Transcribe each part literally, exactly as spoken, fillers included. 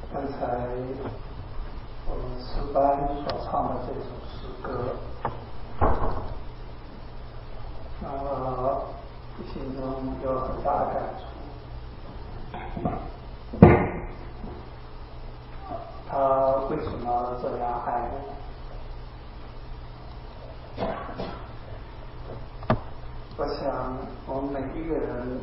刚才我们诗班所唱的这首诗歌，那么心中有很大的感触。他为什么这样爱我？我想我们每一个人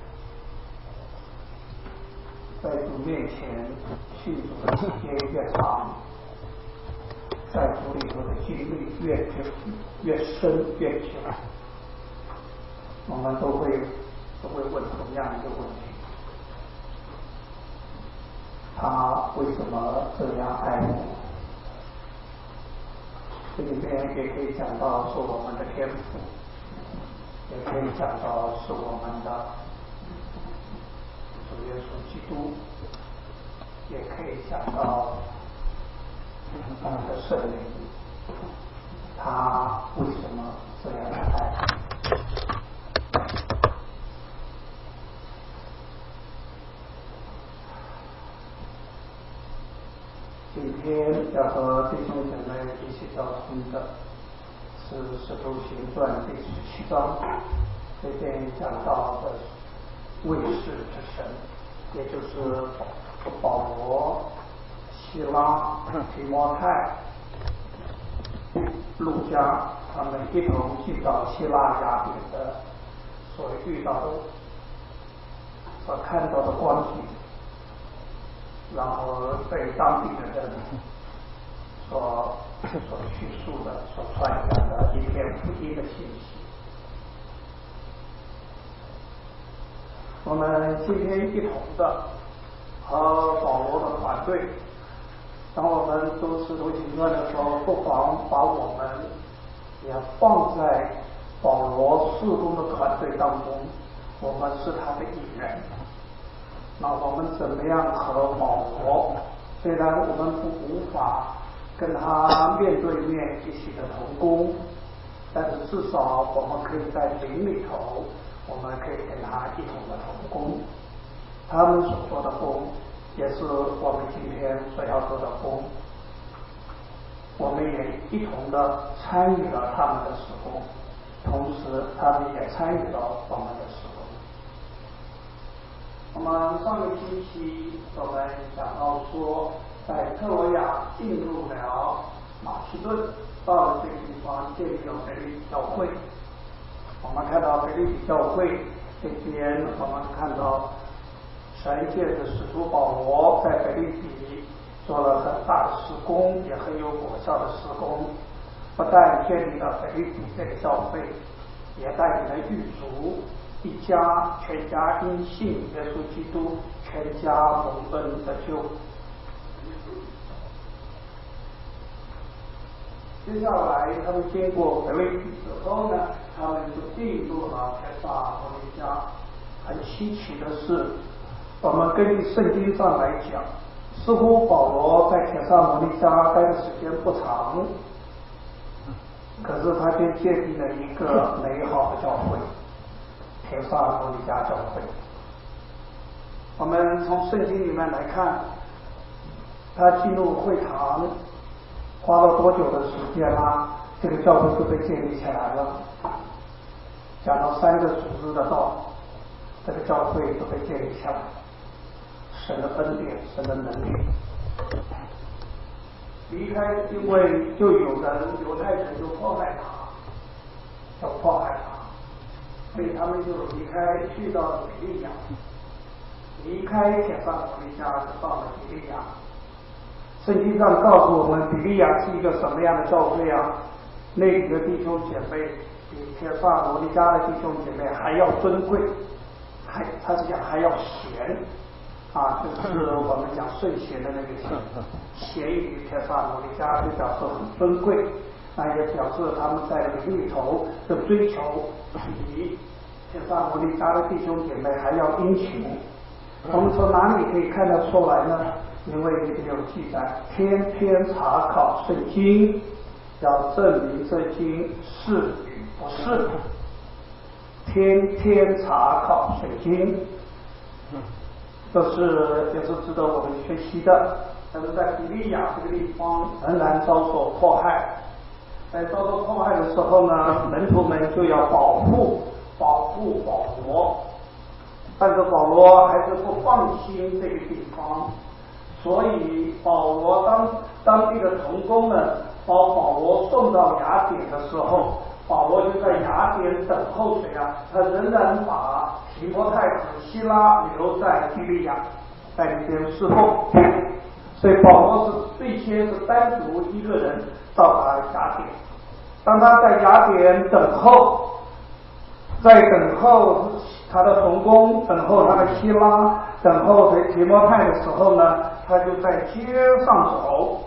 在主面前信主的时间越长，在主里头的经历越久越深越久，我们都会都会问同样一个问题：他为什么这样爱我？这里面也可以讲到是我们的天赋，也可以讲到是我们的主耶稣基督，也可以讲到我们的圣灵，他为什么这样爱？今天要和弟兄姐妹一起交通的是《使徒行传》第十七章，这边讲到的卫士之神，也就是保罗、希拉、提摩太、路加他们一同进到希腊雅典的所遇到的、所看到的光景，然后被当地的人所所叙述的、所传讲的一篇福音的信息。我们今天一同的和保罗的团队，当我们读使徒行传的时候，不妨把我们也放在保罗事工的团队当中，我们是他的一员。那我们怎么样和保罗？虽然我们不无法跟他面对面一起的同工，但是至少我们可以在灵里头，我们可以跟他一同的同工。他们所做的工，也是我们今天所要做的工。我们也一同的参与了他们的事工，同时他们也参与了我们的事工。我们上个星期我们讲到说，在特罗亚进入了马其顿，到了这个地方建立了腓立比教会。我们看到腓立比教会这边，我们看到神借着使徒保罗在腓立比做了很大的施工，也很有果效的施工，不但建立了腓立比这个教会，也带领了狱卒一家全家因信耶稣基督，全家蒙恩得救。接下来他们经过腓立比之后呢，他们就进入了帖撒罗尼迦。很稀奇的是，我们根据圣经上来讲，似乎保罗在帖撒罗尼迦待的时间不长，可是他却建立了一个美好的教会，帖撒罗尼迦教会。我们从圣经里面来看，他进入会堂花了多久的时间啦？这个教会就被建立起来了。讲到三个主日的道，这个教会就被建立起来了。神的恩典，神的能力。离开，因为就有人犹太人就迫害他，要迫害他，所以他们就离开，去到了比利亚。离开帖撒罗尼迦，就到了比利亚。圣经上告诉我们，比利亚是一个什么样的教会啊？那里的弟兄姐妹比帖撒罗尼迦的弟兄姐妹还要尊贵，还他是讲还要贤啊，就是我们讲圣贤的那个贤，贤于帖撒罗尼迦，就表示很尊贵，那也表示他们在灵里头的追求比帖撒罗尼迦的弟兄姐妹还要殷勤。我们从哪里可以看得出来呢？因为里面有记载，天天查考圣经，要证明这经是与不是。天天查考圣经， 这是也是值得我们学习的。但是在比利亚这个地方仍然遭受迫害，在遭受迫害的时候呢，门徒们就要保护保护保罗，但是保罗还是不放心这个地方，所以保罗当当地的同工呢，把保罗送到雅典的时候，保罗就在雅典等候谁啊？他仍然把提摩太和希拉留在比利亚，在那边侍奉。所以保罗是最先是单独一个人到达雅典。当他在雅典等候，在等候他的同工，等候他的希拉，等候提摩太的时候呢，他就在街上走。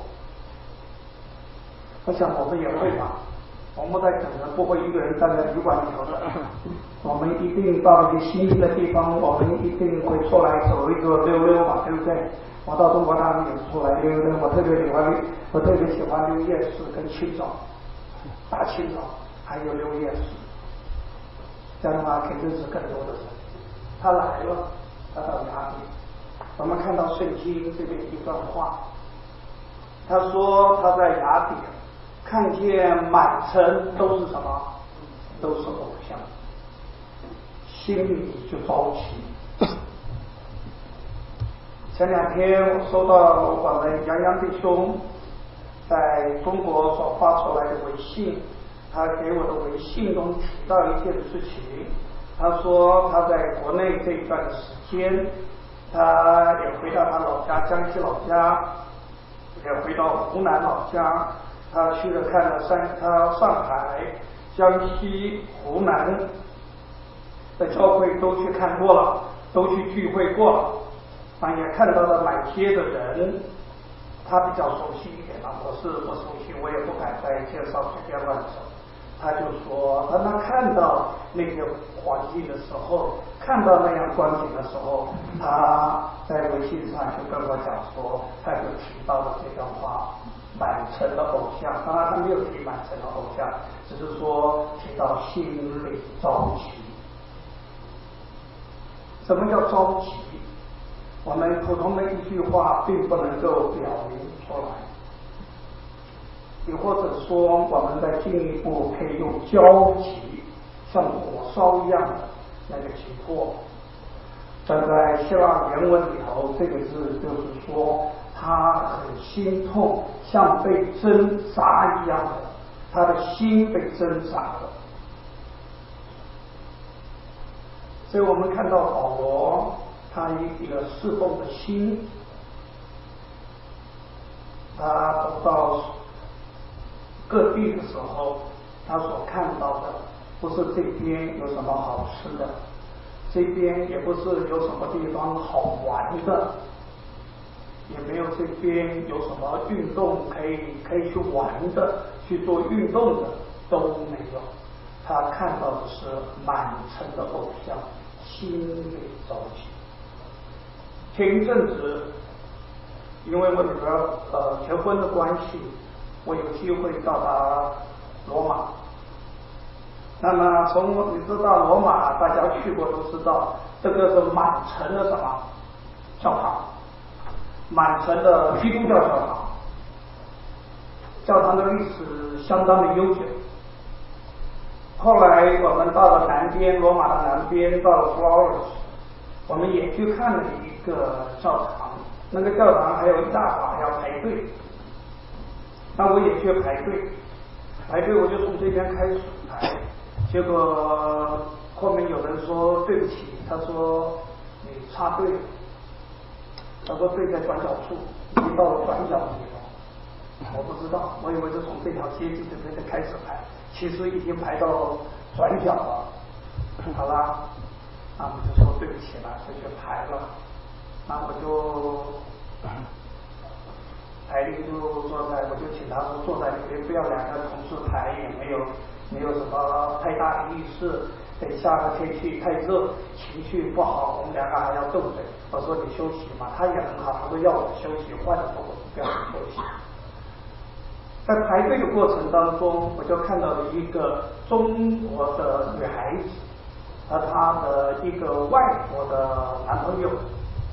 我想我们也会吧，我们在等人不会一个人站在旅馆里头的，我们一定到一个新的地方，我们一定会出来走一个溜溜嘛，对不对？我到中国大陆也是出来溜溜，我特别喜欢我特别喜欢溜夜市跟清早，大清早还有溜夜市，这样的话可以认识更多的人。他来了，他到雅典，我们看到圣经这边一段话，他说他在雅典看见满城都是什么？都是偶像，心里就着急。前两天我收到我们杨洋弟兄在中国所发出来的微信，他给我的微信中提到一件事情，他说他在国内这一段时间，他也回到他老家江西老家，也回到湖南老家，他去了看了上他上海、江西、湖南的教会都去看过了，都去聚会过了，啊，也看到了哪些的人他比较熟悉一点了，我是不熟悉，我也不敢再介绍随便乱走。他就说当他看到那些环境的时候，看到那样光景的时候，他在微信上就跟我讲说，他就提到了这段话，满城的偶像。当然他没有提满城的偶像，只是说提到心里着急。什么叫着急？我们普通的一句话并不能够表明出来，也或者说我们再进一步可以用焦急，像火烧一样的那个急迫。但在希腊原文里头，这个字就是说他很心痛，像被针扎一样的，他的心被针扎了。所以我们看到保罗他一个侍奉的心，他走到各地的时候，他所看到的不是这边有什么好吃的，这边也不是有什么地方好玩的，也没有这边有什么运动可以可以去玩的，去做运动的都没有。他看到的是满城的偶像，心里着急。前一阵子，因为我女儿呃结婚的关系，我有机会到达罗马。那么从你知道罗马，大家去过都知道，这个是满城的什么教堂，满城的基督教教堂，教堂的历史相当的悠久。后来我们到了南边，罗马的南边，到了 Florence， 我们也去看了一个教堂，那个教堂还有一大早还要排队，那我也去排队，排队我就从这边开始排，结果后面有人说对不起，他说你插队了，他说队在转角处，已经到了转角的地方，我不知道，我以为是从这条街就准备的开始排，其实已经排到转角了。好啦，那我就说对不起了，就去排了。那我就排队就坐在，我就请他说坐在里面，不要两个同事排，也没有没有什么太大的意思。等下个天气太热，情绪不好，我们两个还要斗嘴。我说你休息嘛，他也很好，他说要我休息，换了说我不要休息。在排队的过程当中，我就看到了一个中国的女孩子和她的一个外国的男朋友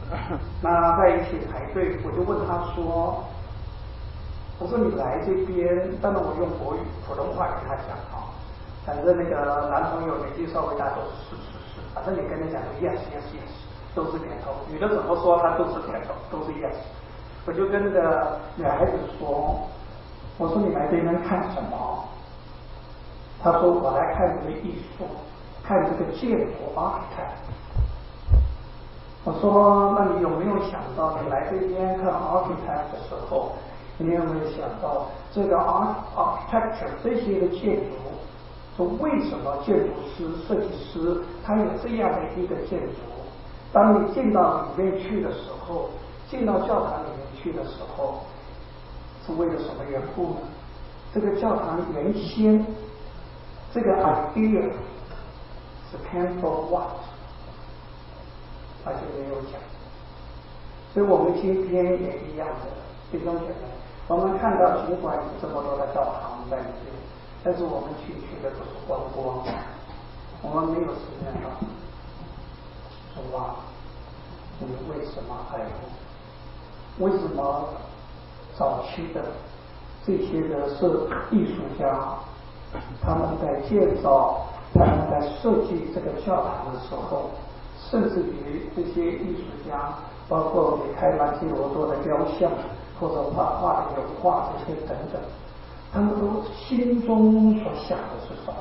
那在一起排队，我就问他说：“我说你来这边，当然我用国语普通话跟他讲啊，反正那个男朋友年纪稍微大都是是是是，反正你跟他讲 yes yes yes 都是点头，女的怎么说他都是点头，都是 yes。我就跟那个女孩子说，我说你来这边看什么？他说我来看这个艺术，看这个建筑 architect。我说那你有没有想到，你来这边看 architect 的时候，你有没有想到这个 art architecture 这些个建筑，说为什么建筑师、设计师他有这样的一个建筑？当你进到里面去的时候，进到教堂里面去的时候，是为了什么缘故呢？这个教堂原先这个 idea 是 came from what？ 他就没有讲。所以我们今天也一样的，弟兄姐妹，我们看到尽管有这么多的教堂在里面，但是我们去去的都是观光，我们没有时间到主啊，你为什么爱我？为什么早期的这些的是艺术家，他们在建造、他们在设计这个教堂的时候，甚至于这些艺术家，包括米开朗基罗做的雕像，或者画画的油画这些等等，他们都心中所想的是什么？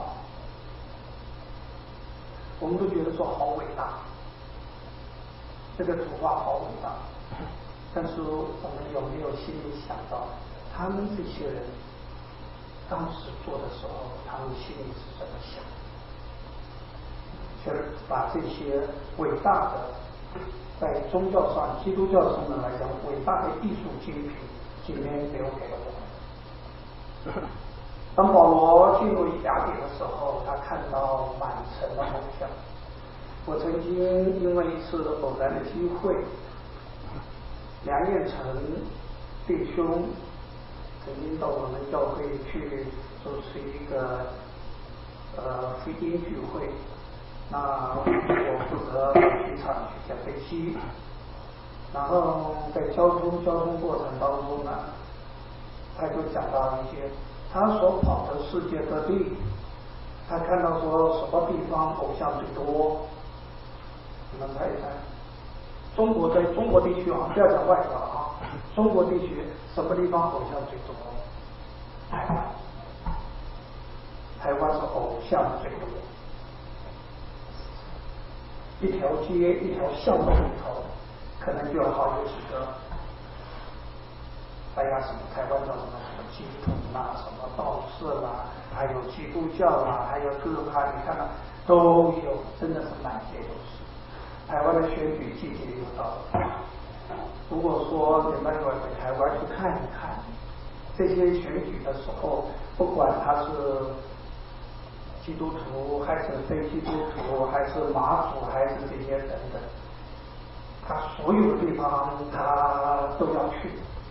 我们都觉得说好伟大，这个图画好伟大，但是我们有没有心里想到，他们这些人当时做的时候，他们心里是怎么想的？就是把这些伟大的，在宗教上、基督教上面来讲，伟大的艺术精品，今天留给了我们。当保罗进入雅典的时候，他看到满城的偶像。我曾经因为一次偶然的机会，梁彦成弟兄曾经到我们教会去主持一个呃福音聚会。那我负责到机场去下飞机，然后在交通交通过程当中呢，他就讲到一些他所跑的世界各地，他看到说什么地方偶像最多，你们猜一猜？中国在中国地区啊，不要讲外国啊，中国地区什么地方偶像最多？台湾，台湾是偶像最多。一条街、一条巷子里头，可能就有好有几个，哎呀，什么台湾叫什么什么基督啦，什么道士啦，还有基督教啦，还有各派，你看到都有，真的是满街都是。台湾的选举季节又到了，如果说你们有在台湾去看一看，这些选举的时候，不管他是基督徒还是非基督徒，还是马祖，还是这些等等，他所有的地方他都要去，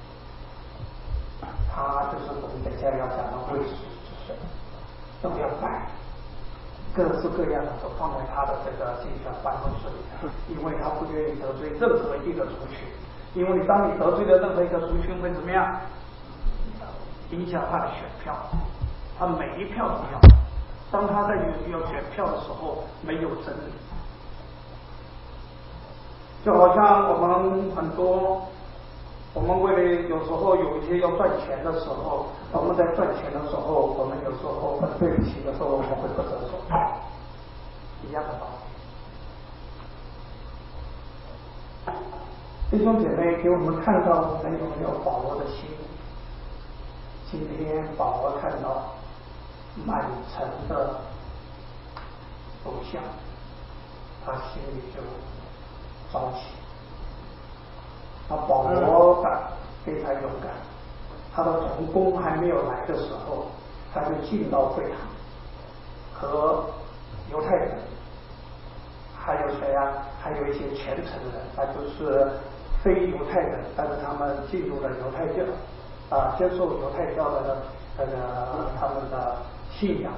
他就是我们等下要讲的会士之神，都要拜，各式各样的都放在他的这个竞选办公室里，因为他不愿意得罪任何一个族群，因为你当你得罪了任何一个族群会怎么样？影响他的选票，他每一票都要。当他在要选票的时候，没有真理，就好像我们很多，我们为了有时候有一些要赚钱的时候，我们在赚钱的时候，我们有时候很对不起的时候，我们会不择手段，一样的道理。弟兄姐妹，给我们看到我们有没有保罗的心？今天保罗看到满城的偶像，他心里就着急。那保罗的非常勇敢，他的同工还没有来的时候，他就进到会堂，和犹太人，还有谁啊？还有一些虔诚人，那就是非犹太人，但是他们进入了犹太教，啊，接受犹太教的那个他们的信仰。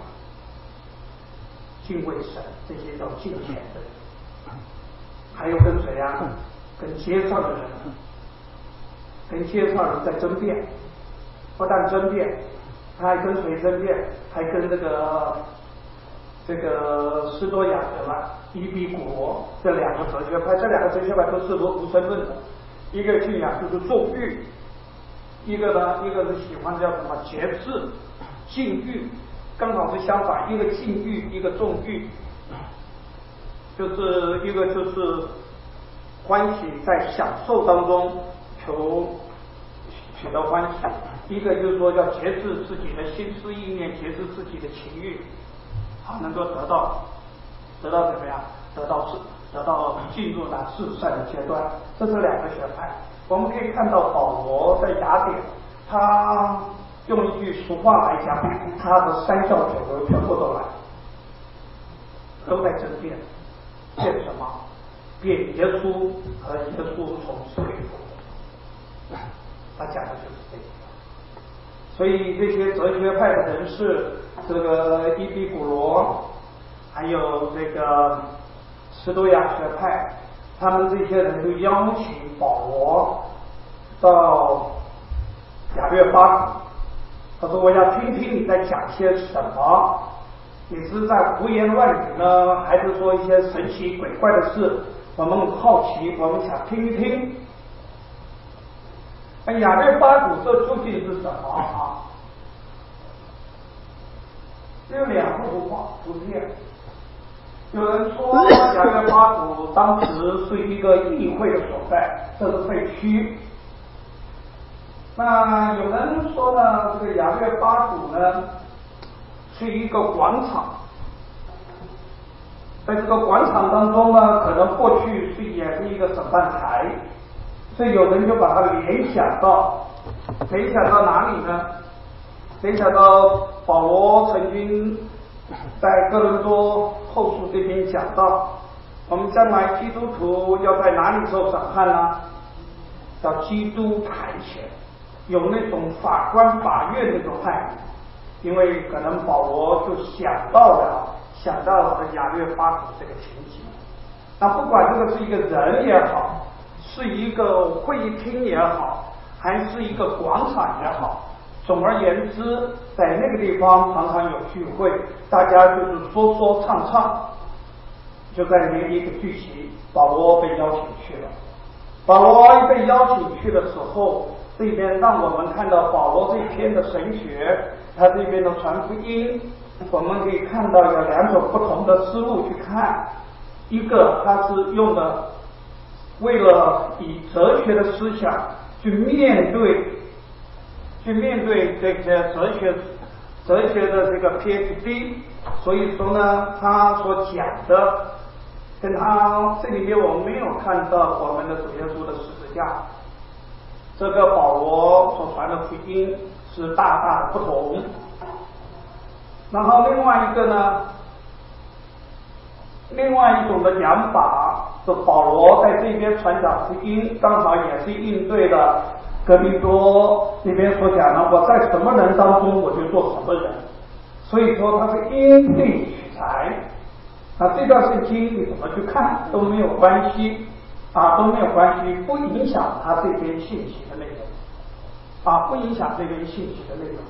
敬畏神，这些叫敬虔的人，还有跟谁啊？ 跟街上的人，跟街上人在争辩，不但争辩，他还跟谁争辩？还跟这个这个斯多亚德嘛、伊比古罗这两个哲学派，这两个哲学派都是无神论的，一个信仰就是纵欲，一个呢，一个是喜欢叫什么节制、禁欲，刚好是相反，一个禁欲，一个纵欲，就是一个就是欢喜在享受当中求取得欢喜，一个就是说要节制自己的心思意念，节制自己的情欲，好能够得到得到怎么样？得到是得到进入那至善的阶段。这是两个学派。我们可以看到保罗在雅典，他用一句俗话来讲，他的三教九流全部都来，都在争辩，辩什么？辩耶稣和耶稣从死里复活。他讲的就是这个。所以这些哲学派的人士，这个伊壁古罗，还有这个斯多亚学派，他们这些人就邀请保罗到雅略巴谷，他说我要听听你在讲些什么，你是在胡言乱语呢，还是说一些神奇鬼怪的事？我们很好奇，我们想听一听。那雅略巴谷这究竟是什么啊？有两幅图画图片，有人说雅略巴谷当时是一个议会的所在，这是废墟。那有人说呢，这个雅略巴谷呢是一个广场，在这个广场当中呢，可能过去是也是一个审判台，所以有人就把它联想到，联想到哪里呢？联想到保罗曾经在哥伦多后书这边讲到，我们将来基督徒要在哪里受审判呢？到基督台前，有那种法官法院那种爱，因为可能保罗就想到了想到了雅略巴谷这个情景。那不管这个是一个人也好，是一个会议厅也好，还是一个广场也好，总而言之，在那个地方常常有聚会，大家就是说说唱唱。就在那一个聚集，保罗被邀请去了。保罗一被邀请去的时候，这边让我们看到保罗这篇的神学，他这边的传福音，我们可以看到有两种不同的思路去看。一个他是用的为了以哲学的思想去面对去面对这些哲学哲学的这个 P H D， 所以说呢，他所讲的跟他这里面我们没有看到我们的主耶稣的十字架，这个保罗所传的福音是大大的不同。然后另外一个呢，另外一种的讲法是保罗在这边传讲福音，刚好也是应对了哥林多那边所讲的，我在什么人当中我就做什么人，所以说他是因地取材。那这段圣经你怎么去看都没有关系啊，都没有关系，不影响他这边信息的内容啊，不影响这边信息的内容。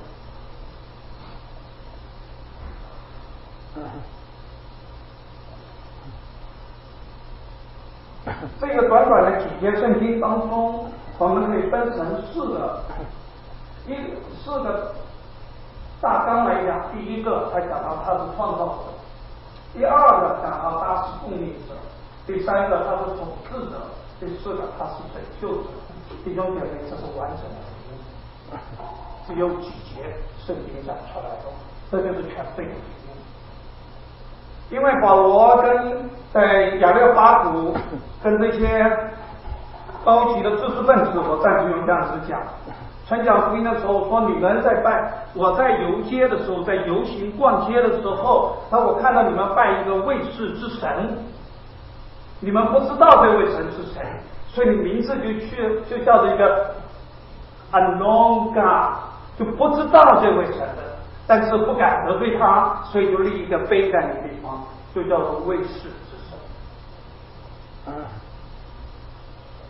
这个短短的几节圣经当中，我们可以分成四个，一四个大纲来讲。第一个，他讲到他是创造者；第二个，讲到他是供应者；第三个，他是统治者；第四个，他是拯救者。弟兄姐妹，这是完整的福音，只有几节圣经讲出来的，这就是全备的福音。因为保罗跟在雅略巴谷跟这些高级的知识分子，我暂时用这样子讲，传讲福音的时候说，你们在拜，我在游街的时候，在游行逛街的时候，他我看到你们拜一个未识之神，你们不知道这位神是谁，所以你名字就去就叫做一个 unknown God， 就不知道这位神的，但是不敢得罪他，所以就立一个碑在那个地方，。方，就叫做未世之神。嗯，这个短短的几节圣经当中，我们可以分成四个，一四个大纲来讲。第一个，他讲到他是创造者；第二个，讲到他是统治者；第三个，他是统治者；第四个，他是拯救者。弟兄姐妹，这是完整的福音。因为保罗跟在雅略巴谷跟这些高级的知识分子，我暂时用这样子讲，传讲福音的时候说，你们在拜，我在游街的时候，在游行逛街的时候，他我看到你们拜一个未世之神，你们不知道这位神是谁，所以你名字就去就叫做一个 unknown God， 就不知道这位神的，但是不敢得罪他，所以就立一个碑在那个地方，就叫做未世之神。嗯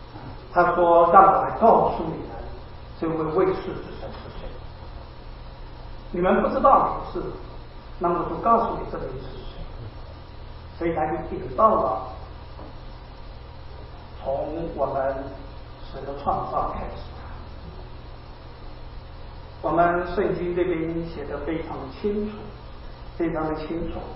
他说：“让我来告诉你们，这位未世之神是谁。你们不知道名字，那我就告诉你这名字是谁。”所以他就引到了从我们神的创造开始。我们圣经这边写得非常的清楚，非常的清楚。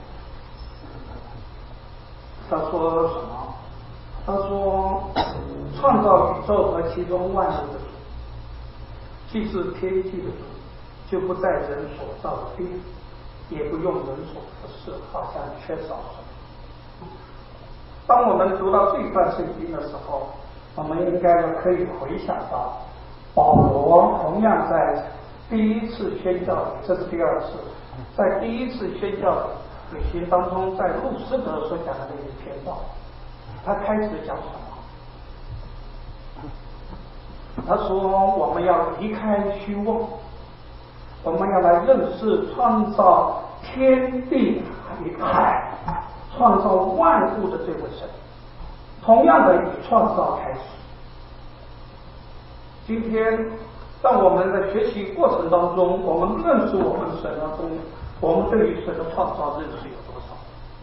他说什么？他说创造宇宙和其中万物的主，既是天地的主，就不在人所造的地，也不用人所服侍，好像缺少什么。当我们读到这段圣经的时候，我们应该可以回想到保罗同样在第一次宣教，这是第二次，在第一次宣教旅行当中，在路斯德所讲的那一篇道，他开始讲什么？他说我们要离开虚妄，我们要来认识创造天地海、创造万物的这位神，同样的以创造开始。今天在我们的学习过程当中，我们认识我们神当中，我们对于神的创造认识有多少？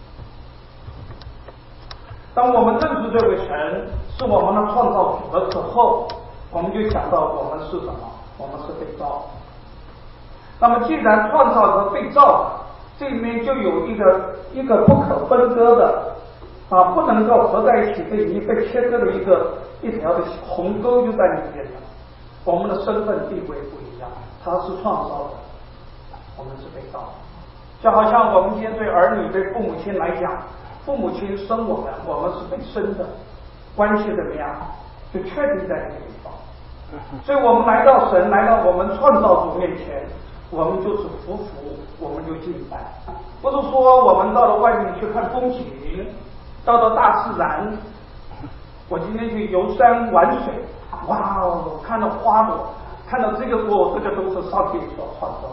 当我们认识这位神是我们的创造主的时候，我们就想到我们是什么？我们是被造。那么既然创造和被造，这里面就有一个一个不可分割的啊，不能够合在一起，被已经被切割的一个一条的鸿沟就在里面了。我们的身份地位不一样，他是创造的，我们是被造的。就好像我们今天对儿女对父母亲来讲，父母亲生我们，我们是被生的，关系怎么样，就确定在这个地方。所以我们来到神，来到我们创造主面前，我们就是服服，我们就敬拜。不是说我们到了外面去看风景，到了大自然，我今天去游山玩水，哇哦，看到花朵，看到这个我这个都是上帝所创造。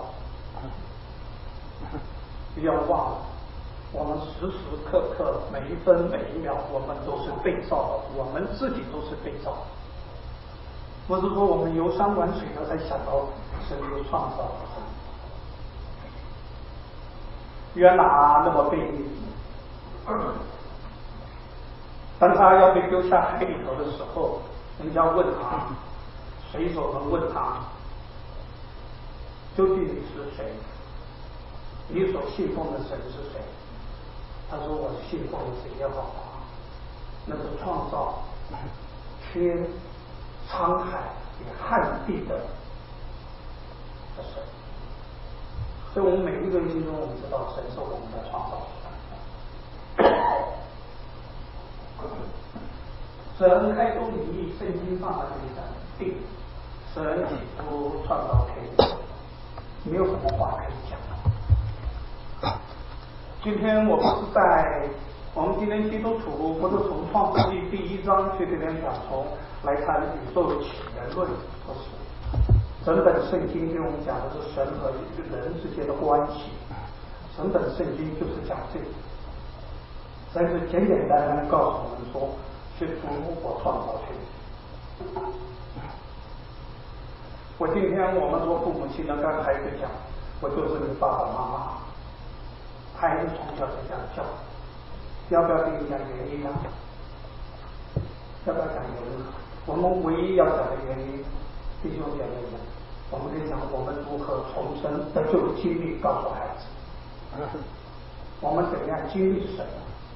不要忘了，我们时时刻刻每一分每一秒，我们都是被造的，我们自己都是被造的。不是说我们游山玩水了才想到神就创造了。约拿那么悖逆，当他要被丢下海里头的时候，人家问他，水手们问他，究竟你是谁？你所信奉的神是谁？他说我信奉的是耶和华，那是创造天沧海与旱地的的神。所以我们每一个人心中，我们知道神是我们的创造主。神开宗立义，圣经上的这个定，神起初创造天地，没有什么话可以讲。今天我们是在我们今天基督徒不是从创世纪第一章去这边讲从来谈宇宙的起源论，不是。整本圣经给我们讲的是神和人之间的关系，整本圣经就是讲这个，但是简简单单告诉我们说，是主我创造天地。我今天我们做父母亲的跟孩子讲，我就是你爸爸妈妈。孩子从小就这样叫，要不要跟你讲原因呢？要不要讲原因？我们唯一要讲的原因，弟兄姐妹们，我们可以讲我们如何重生得救的经历，告诉孩子，我们怎样经历神，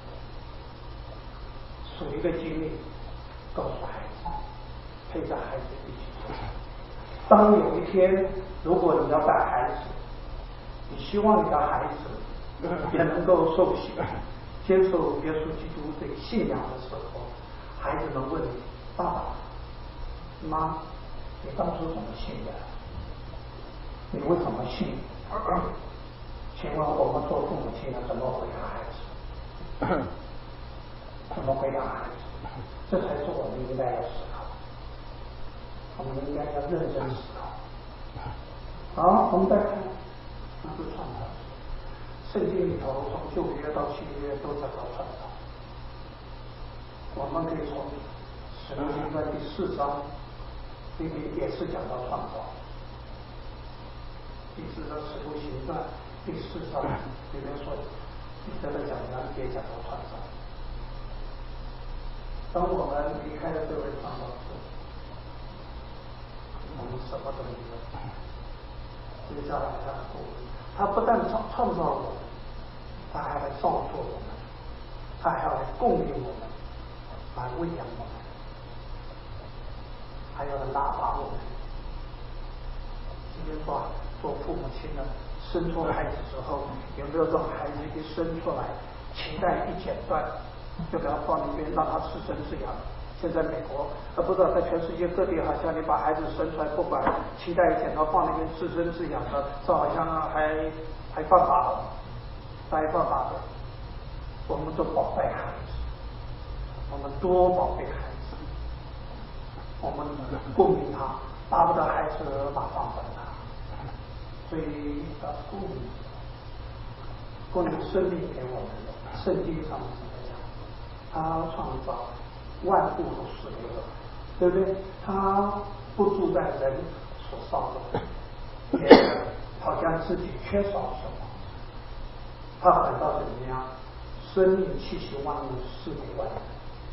属于的经历，告诉孩子，陪着孩子一起做。当有一天，如果你要带孩子，你希望你的孩子也能够受洗，接受耶稣基督这个信仰的时候，孩子能问你：爸爸妈，你当初怎么信的？你为什么信？请问我们做父母亲的怎么回答孩子？怎么回答孩子？这才是我们应该要思考，我们应该要认真思考。好，我们再看，那是创造。圣经里头从旧约到新约都讲到创造，我们可以从使徒行传第四章里面也是讲到创造。第四章使徒行传第四章里面说，彼得的讲章也讲到创造。当我们离开了这位创造主，我们什么都没有。接下来他的供应，他不但创创造我们，他还来造作我们，他还要来供应我们，来喂养我们，还要来拉拔我们。今天说做父母亲的，生出孩子之后，有没有让孩子一生出来，脐带一剪断，就给他放那边，让他自生自养？现在美国，呃，不知道在全世界各地，好像你把孩子生出来，不管脐带一剪刀放那边自生自养的，这好像还还犯法了，还犯法的。我们都宝贝孩子，我们多宝贝孩子，我们供应他，巴不得孩子马上长大，所以要供应，供应生命给我们的。圣经上是这样，他创造万物都是给我，对不对？他不住在人所造的，也好像自己缺少什么，他反倒怎么样？生命气息万物是给万人。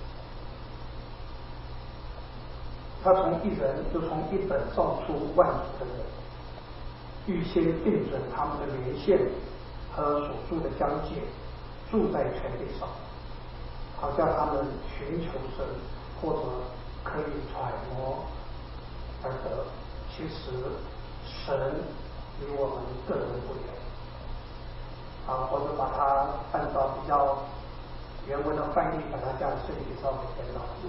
他从一人就从一本造出万族的人，预先定准他们的年限和所住的疆界，住在全地上，好叫他们寻求神，或者可以揣摩而得。其实神与我们个人不远，啊，或者把它按照比较原文的翻译，把它这样顺序稍微颠倒一下。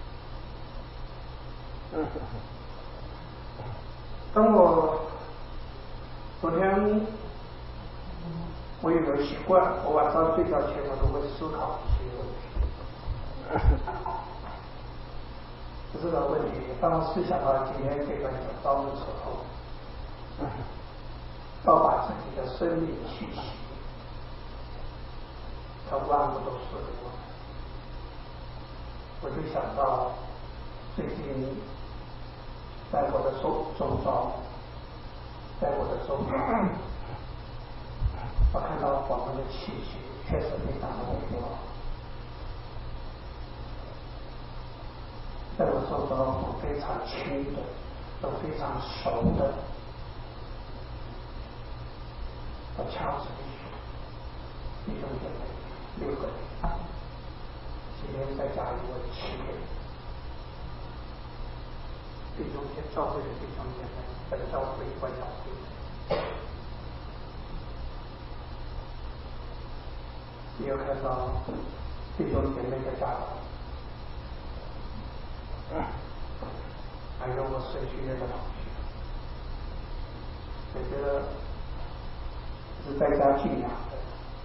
当我昨天我有个习惯，我晚上睡觉前我都会思考一些问题。这个问题，当我思想到今天这段讲章的时候，要把自己的生命气息，它万物都是给我们。我就想到最近在我的周周遭，在我的周遭，我看到我们的气息确实非常的微弱。在我周遭都非常亲的，都非常熟的，我掐指一数，弟兄姐妹六个人，今天再加一位七个人。弟兄姐妹，教会的弟兄姐妹，本教会关教会，也有看到弟兄姐妹的家长。还有我神学院的同学，我觉得是在家静养的，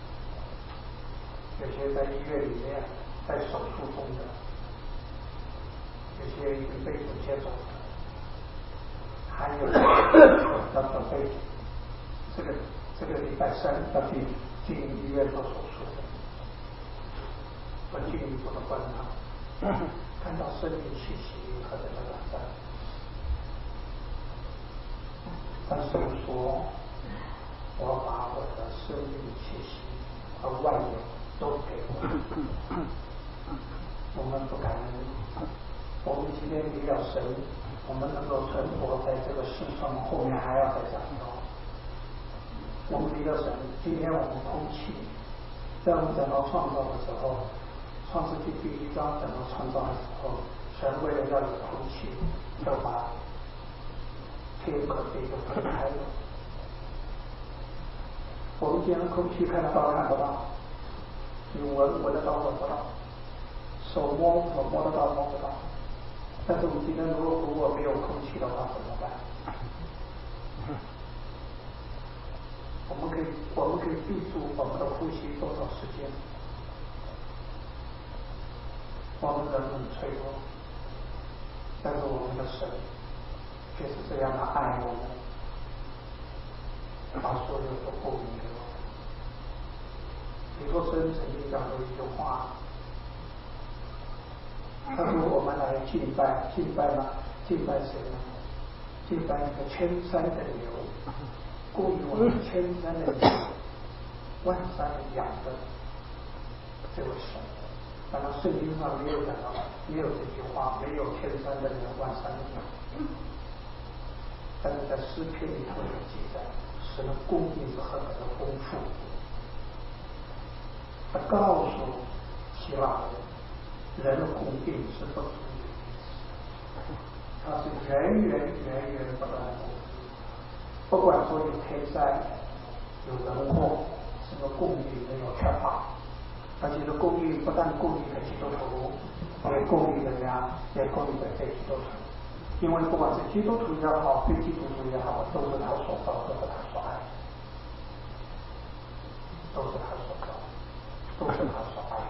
有些在医院里面在手术中的，有些已经被主接走了，还有要准备这个这个礼拜三要进进医院做手术的，我进一步的观察，看到生命气息和人的短暂。但是我说，我把我的生命气息和万有都给我。我们不感恩，我们今天离了神，我们能够存活在这个世上，后面还要再讲到。我们离了神，今天我们空气，在我们讲到创造的时候，创世纪第一章讲到创造的时候，神为了要有空气，要把天和地就分开了。我们今天空气看得到看不到，你闻闻得到闻不到，手摸手摸得到摸不到。但是我们今天如果如果没有空气的话怎么办？我们可以我们可以闭住我们的呼吸多少时间？我们人很脆弱，但是我们的神却是这样的爱我们，把所有都供应给我们。李托生曾经讲过一句话， 他说我们来敬拜，敬拜吗？敬拜谁呢？敬拜那个千山的牛，供应我们千山的牛，万山养的这位神。当然圣经上没有讲到，没有这句话，没有千山的牛，万山的牛。但是在诗篇里头有记载，神的供应是何等的丰富。他告诉希腊人，人的供应是不足的，它是源源源源不断的供应。不管说有天灾，有人祸，这个供应没有缺乏。而且这供应不但供应给基督徒，也供应怎么样？也供应给非基督徒。因为不管是基督徒也好，非基督徒也好，都是他所造，都是他所爱，都是他所造，都是他所爱。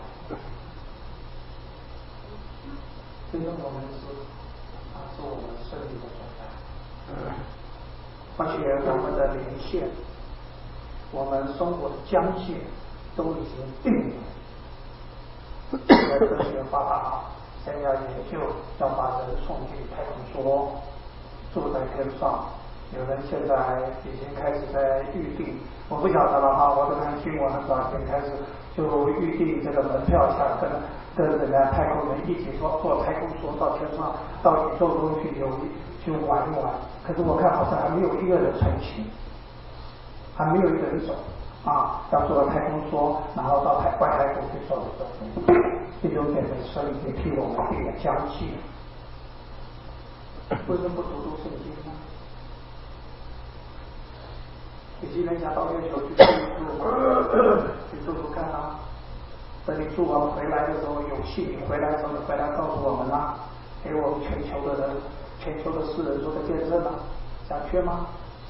所以我们是啊，是我们生命的所在。而且我们的连线，我们生活的疆界都已经定了。现在科学发达，现在要研究要把人送进太空梭，住在天上。有人现在已经开始在预定，我不晓得了哈，我这边新闻很早以前开始就预定这个门票钱，跟跟这个太空人一起坐坐太空梭到天上，到宇宙中去游去玩一玩。可是我看好像还没有一个人成行，还没有一个人走。啊，要坐到太空梭，然后到太外太空去走一走，这就变成神已经替我们定了疆界。为什么不读读圣经呢？你今天想到月球去住一住，去住住看啊。等你住完回来的时候有戏，你回来的时候你回来告诉我们啦，给我们全球的人、全球的世人做个见证啊，想去吗？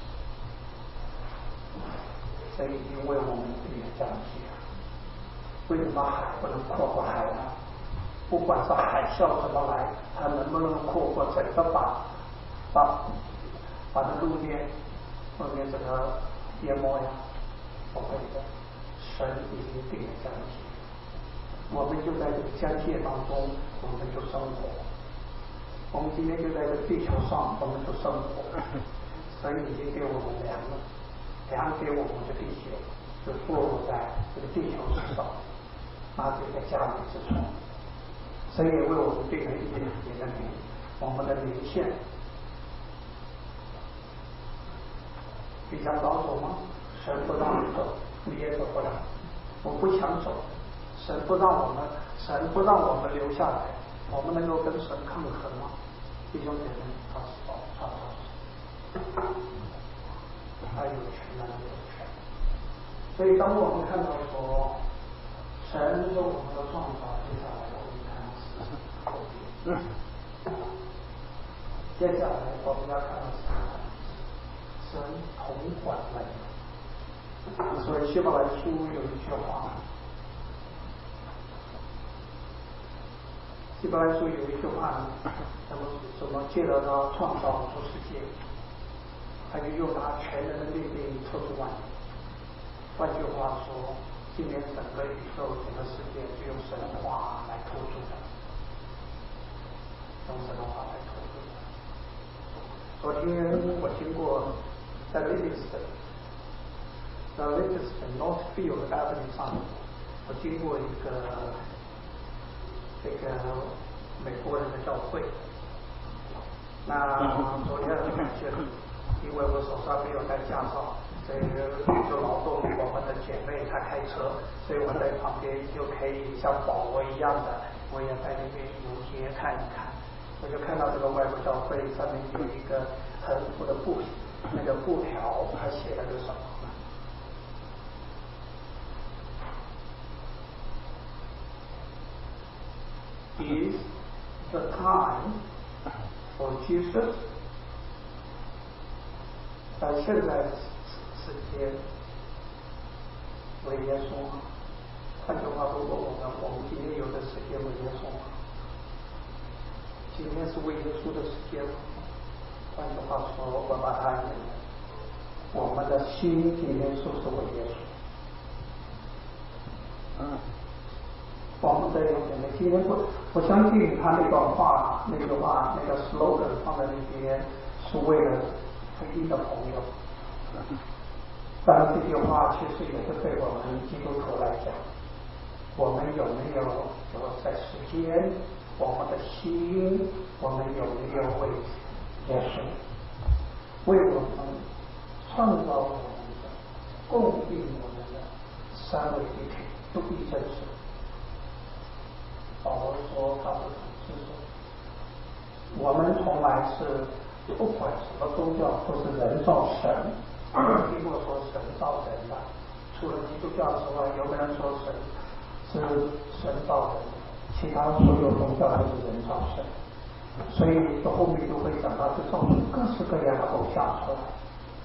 神已经为我们定了疆界。为什么海不能扩过海呢？不管是海啸怎么来，它能不能扩过整个把把把这路面路面整个淹没呀？不会的，神已经定了疆界，我们就在这个疆界当中，我们就生活。我们今天就在这个地球上，我们就生活。神已经给我们粮了。量给我们的地球，就坐落在这个地球之上，那这个家里之中。神也为我们定了一点点的名，我们的名线。你想早走吗？神不让你走，你也走不了。我不想走，神不让我们，神不让我们留下来，我们能够跟神抗衡吗？弟兄姐妹，他是保创造主。他有权能有权，所以当我们看到说神是我们的创造，接下来我们看是后边，接下来我们要看的是神统管人。所以希伯来书有一句话，希伯来书有一句话，怎么怎么借着他创造出世界，他就用他全能的命令托出万有。换句话说，今天整个宇宙、整个世界就用神话来托住的，用神话来托住的。昨天我经过在 Livingston， 在 Livingston Northfield Avenue 上，我经过一个这个美国人的教会。那昨天很感谢主，因为我手上没有带驾照，所以就劳动我们的姐妹她开车，所以我在旁边就可以像保罗一样的，我也在那边游街看一看。我就看到这个外国教会上面有一个横幅的布，那个布条它写了个什么呢？ Is the time for Jesus？ 在现在时间为耶稣吗？换句话说，如果我们我们今天有的时间为耶稣吗？今天是为耶稣的时间吗？换句话说，我把它引了，我们的心今天是不是为耶稣？嗯， 我们的有点的今天不，我相信他那段话，那句话，那个 slogan 放在那边，是为了福音的朋友。但是这句话其实也是对我们基督徒来讲，我们有没有有在时间，我们的心，我们有没有为耶稣，为我们创造我们的、供应我们的三位一体独一真实。保罗说他是统治者，我们从来是不管什么宗教都是人造神，听过说神造人的，除了基督教之外，有没有人说神是神造人？其他所有宗教都是人造神，所以后面就会讲到，就造出各式各样的偶像出来。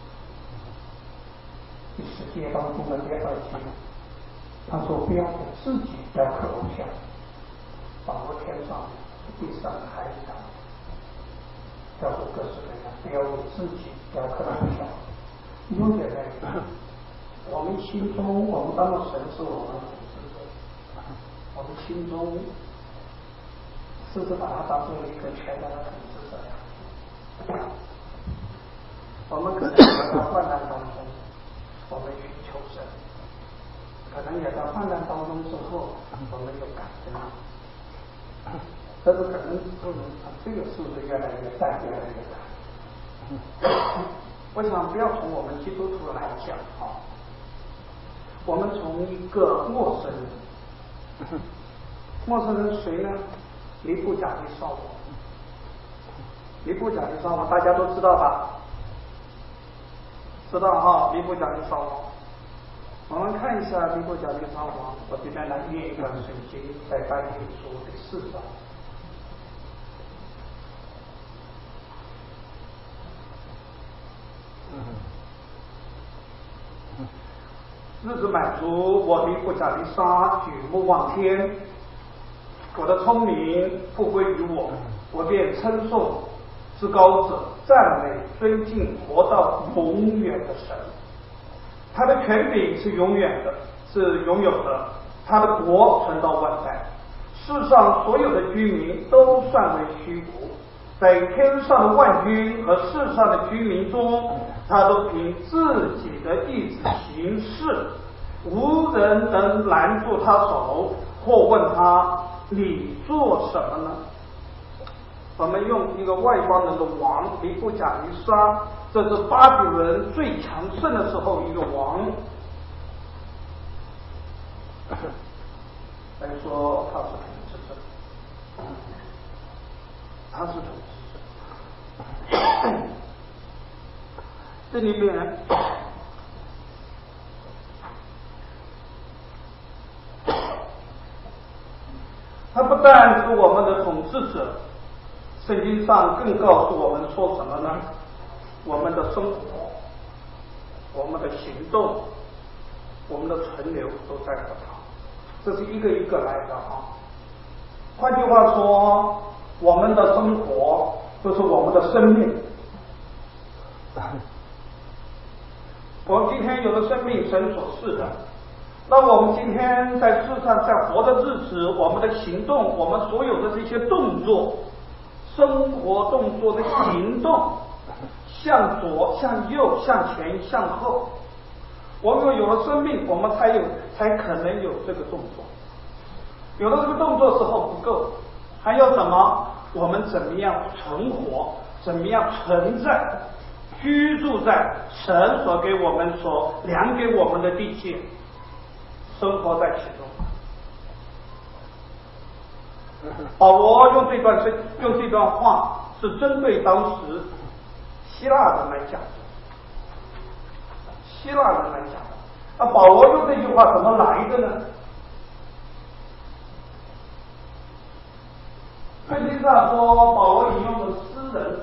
第十节当中的第二节，他说不要给自己雕刻偶像。保罗天上地上的孩子他雕刻各式各样，不要为自己雕刻偶像。有点那个，我们心中，我们当了神是我们统治者，我们心中是不是把它当做一个全然的统治者呀？我们可能也在患难当中，我们寻求神，可能也在患难当中之后，我们有感恩。但是可能不能，这个是不是越来越淡，越来越淡？我想不要从我们基督徒来讲啊，我们从一个陌生人，陌生人谁呢？尼布甲尼撒王，尼布甲尼撒王大家都知道吧？知道哈，尼布甲尼撒王。我们看一下尼布甲尼撒王，我这边来念一段圣经，在但以理书第四章。日子满足，我尼布甲尼撒举目望天，我的聪明复归于我，我便称颂至高者，赞美尊敬活到永远的神。他的权柄是永远的，是永有的，他的国存到万代。世上所有的居民都算为虚无，在天上的万军和世上的居民中，他都凭自己的意志行事，无人能拦住他手，或问他你做什么呢？我们用一个外邦人的王尼布甲尼撒，这是巴比伦最强盛的时候一个王，来说他是统治者，他是统治者。这里面他不但是我们的统治者，圣经上更告诉我们说什么呢？我们的生活，我们的行动，我们的存留都在乎他，这是一个一个来的啊。换句话说，我们的生活就是我们的生命。我们今天有的生命神所赐的，那我们今天在世上在活的日子，我们的行动，我们所有的这些动作，生活动作的行动，向左向右向前向后，我们有了生命，我们才有才可能有这个动作。有了这个动作之后不够，还有什么？我们怎么样存活，怎么样存在，居住在神所给我们所量给我们的地界，生活在其中。保罗用这段用这段话是针对当时希腊人来讲的，希腊人来讲的。那保罗用这句话怎么来的呢？圣经上说，保罗引用的诗人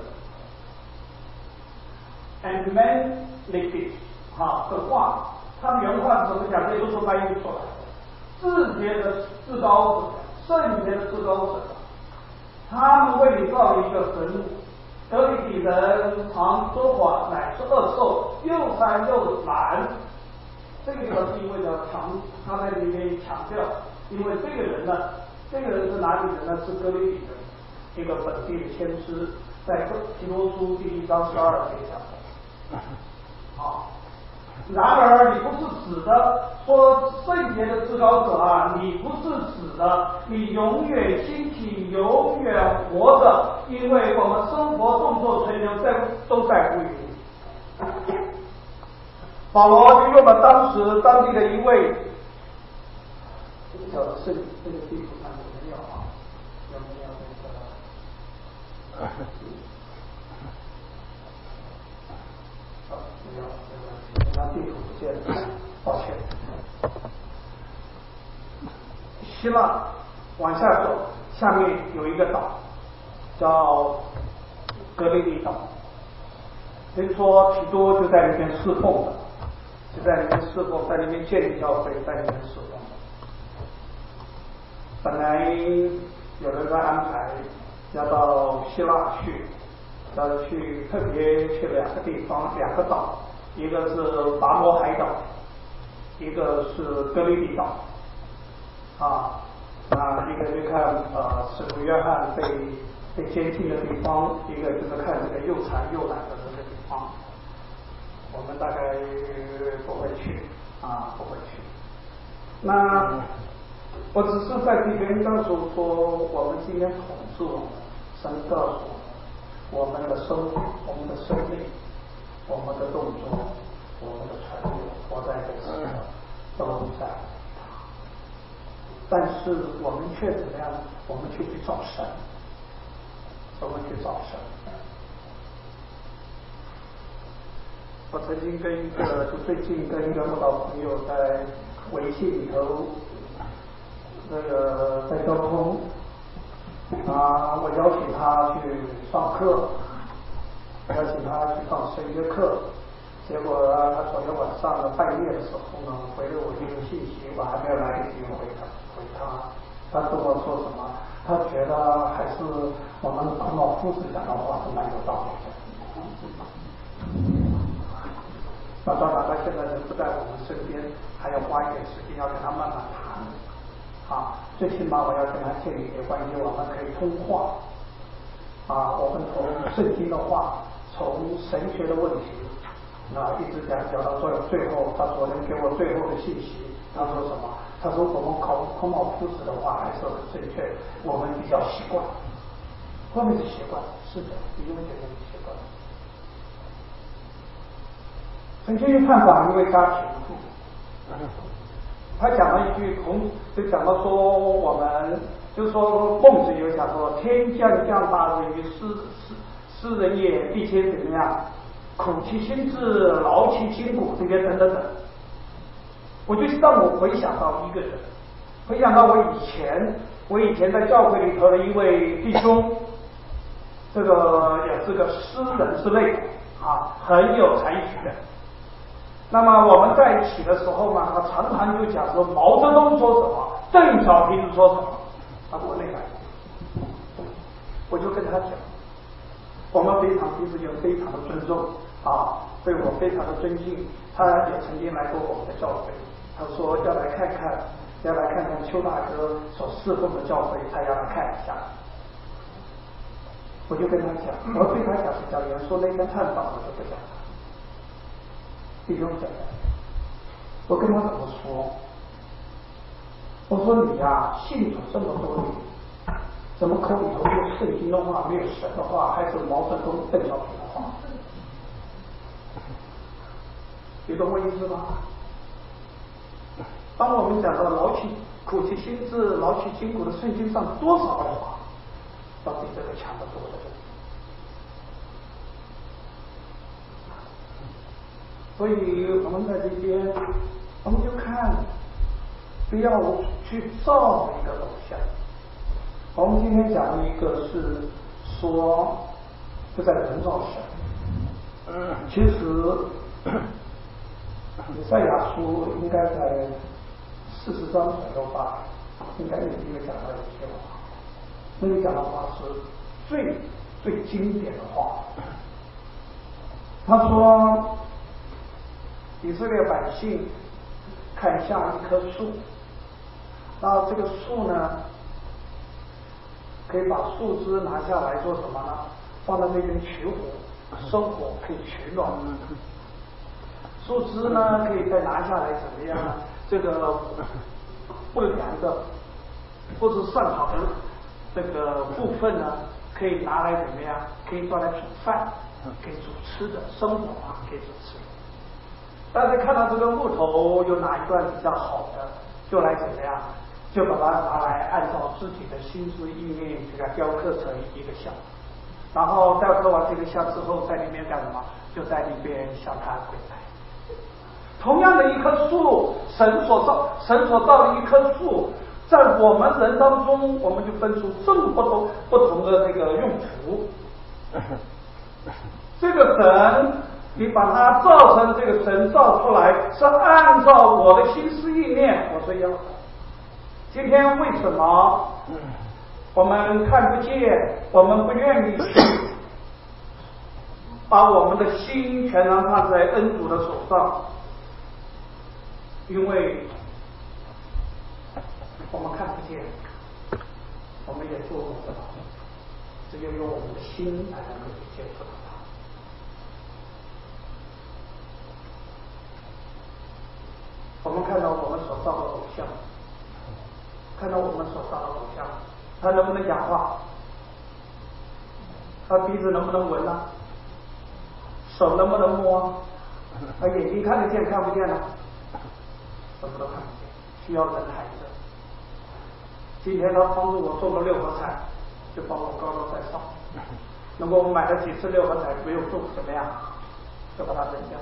and man like it 哈的话，他的原话是怎么讲？这都是翻译出来的。至洁的至高者，圣洁的至高者，他们为你造了一个坟墓，得利比人常说谎，乃是恶兽，又贪又懒。这个地方是因为要强，他在里面强调因为这个人呢，这个人是哪里人呢？是哥林比人，一个本地的先知，在提多书第一章十二节讲的。好，然而你不是死的，说圣洁的至高者啊，你不是死的，你永远兴起，永远活着，因为我们生活、动作、存留在都在乎于你。保罗就用了当时当地的一位，叫圣这个地图上有没有啊？有没有那个？啊，没有，没有，那地图不见了，抱歉。希腊往下走，下面有一个岛，叫格雷利岛。听说提多就在那边侍奉的。就在里面侍奉，在里面建立教会，在里面侍奉。本来有人在安排要到希腊去，要去特别去两个地方，两个岛，一个是达摩海岛，一个是哥林比岛。啊，啊，一个就看呃使徒约翰被被监禁的地方，一个就是看这个又馋又懒的这个地方。我们大概不会去啊，不会去。那我只是在这边告诉说，我们今天统治我们，神告诉我们，我们的生活、我们的生命、我们的动作、我们的存留，活在这世上都在他。但是我们却怎么样？我们却去找神，我们去找神。我曾经跟一个，就最近跟一个慕道朋友在微信里头，那个在交通啊，我邀请他去上课，邀请他去上神学课，结果他昨天晚上的半夜的时候呢，回了我一个信息，我还没有来得及回他，回他，他跟我说什么？他觉得还是我们孔老夫子讲的话是蛮有道理的。那当然，他现在人不在我们身边，还要花一点时间要跟他慢慢谈。啊，最起码我要跟他建立一些关系，我们可以通话。啊，我们从圣经的话，从神学的问题，那一直讲讲到最最后，他昨天给我最后的信息，他说什么？他说我们考孔老夫子的话还是很正确，我们比较习惯。后面是习惯，是的，一定觉得习惯。曾经去探访一位家庭妇，他讲了一句孔，就讲到说我们，就说孟子有讲说天将降大任于斯斯斯人也，必先怎么样，苦其心志，劳其筋骨，这些等等等。我就让我回想到一个人，回想到我以前，我以前在教会里头的一位弟兄，这个也是个诗人之类的啊，很有才学。那么我们在一起的时候嘛，他常常就讲说毛泽东说什么，邓小平说什么，他国内来，我就跟他讲，我们非常彼此就非常的尊重啊，对我非常的尊敬。他也曾经来过我们的教会，他说要来看看，要来看看邱大哥所侍奉的教会，他要来看一下。我就跟他讲，我对他讲比较严肃，那天探访我就不讲了。弟兄讲，我跟他怎么说？我说你呀、啊，信主这么多年，怎么口里头没有圣经的话，没有神的话，还是毛泽东、邓小平的话？你懂我意思吗？当我们讲到劳其苦其心志，劳其筋骨的圣经上多少的话，要比这个强得多的。所以我们在这边，我们就看，不要去造一个偶像。我们今天讲的一个是说，就在人造神。其实以赛亚书应该在四十章左右吧，应该有一个讲到一些话，那个讲的话是最最经典的话。他说，以色列百姓看下一棵树， 然后这个树呢，可以把树枝拿下来做什么呢？放到这边取火，生火可以取暖。树枝呢，可以再拿下来怎么样呢？这个不良的或者上好的这个部分呢，可以拿来怎么样？可以抓来煮饭，可以煮吃的，生火啊可以煮吃。但是看到这个木头有哪一段比较好的，就来怎么样？就把它拿来按照自己的心思意念，给它雕刻成一个像。然后雕刻完这个像之后，在里面干什么？就在里边向他跪拜。同样的一棵树，神所造，神所造的一棵树，在我们人当中，我们就分出这么不同不同的这个用途。这个神，你把它造成这个神造出来，是按照我的心思意念，我是要的。今天为什么我们看不见，我们不愿意去把我们的心全然放在恩主的手上？因为我们看不见，我们也做不到，只有用我们的心才能够去接触到它。我们看到我们所造的偶像，看到我们所造的偶像，他能不能讲话？他鼻子能不能闻啊？手能不能摸？他眼睛看得见看不见呢？什么都看不见，需要人抬着。今天他帮助我中了六合彩，就帮我高高在上。如果我买了几次六合彩没有中，怎么样？就把它扔掉。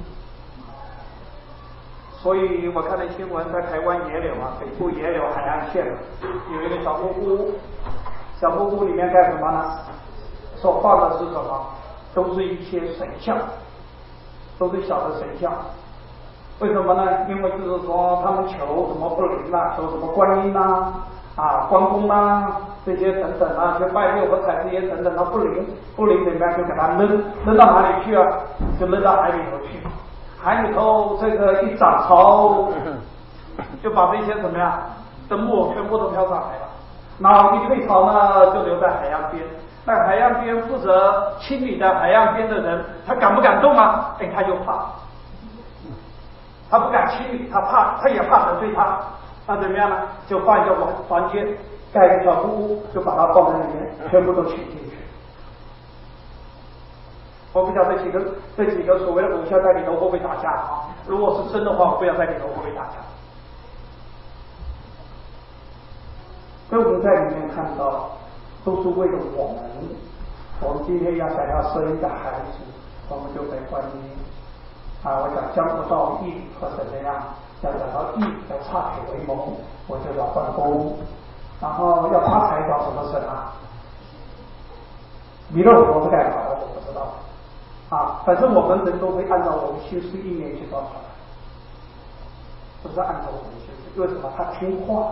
所以我看了新闻，在台湾野柳啊，北部野柳海岸线有一个小木屋，小木屋里面干什么呢？所放的是什么？都是一些神像，都是小的神像。为什么呢？因为就是说他们求什么不灵啦，求什么观音啦、啊关公啦这些等等啊，就拜六合彩这些等等，它不灵不灵怎么样？就给它扔扔到哪里去啊？就扔到海里头去。海里头这个一涨潮，就把这些怎么样的木偶全部都飘上来了。然后一退潮呢，就留在海洋边。那海洋边负责清理的海洋边的人，他敢不敢动啊？哎，他就怕。他不敢清理，他怕，他也怕得罪他，那怎么样呢？就放一个房间，盖一个小木屋，就把它放在里面，全部都请进去。我不晓得几个这几个所谓的偶像在里头会不会打架啊？如果是真的话，我不要在里头会不会打架？所以我们在里面看到，都是为了我们。我们今天要想要生一个孩子，我们就得观音。啊，我讲江不到义或怎么样，要讲到义，要差铁为盟，我就要关公。然后要发财找什么神啊？弥勒佛是干嘛的？我不知道。啊，反正我们人都会按照我们心思意念去造出来，不是按照我们心思。为什么？他听话，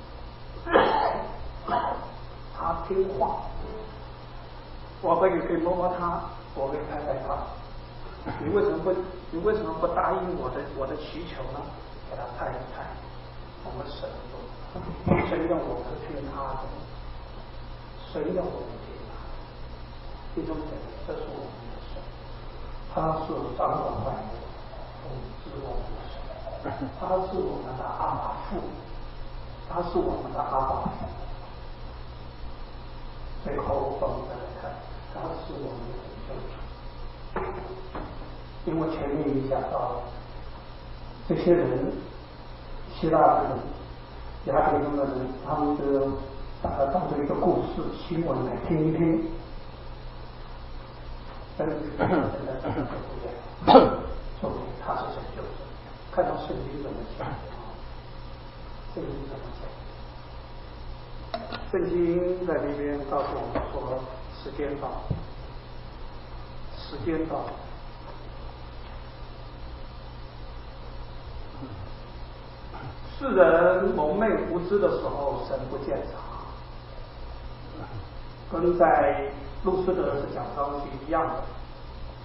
他听话。我可以可以摸摸他，我会拍拍他。你为什么不？你为什么不答应我的我的祈求呢？给他拍一拍。我们神用，神用我们听他的，神用我们听他的。弟兄姐妹，这是我们的神，他是掌管万有、统治我们的神，他是我们的阿爸父，他是我们的阿爸父。最后我们再来看，他是我们的拯救主。因为前面也讲到，这些人，希腊的人、雅典中的人，他们就把它当做一个故事、新闻来听一听。但是现在这个不一样，说明他是拯救者。看到圣经怎么讲，圣经怎么讲？圣经在那边告诉我们说，时间到，时间到。世人蒙昧无知的时候，神不见察，跟在路斯德的讲章是一样的。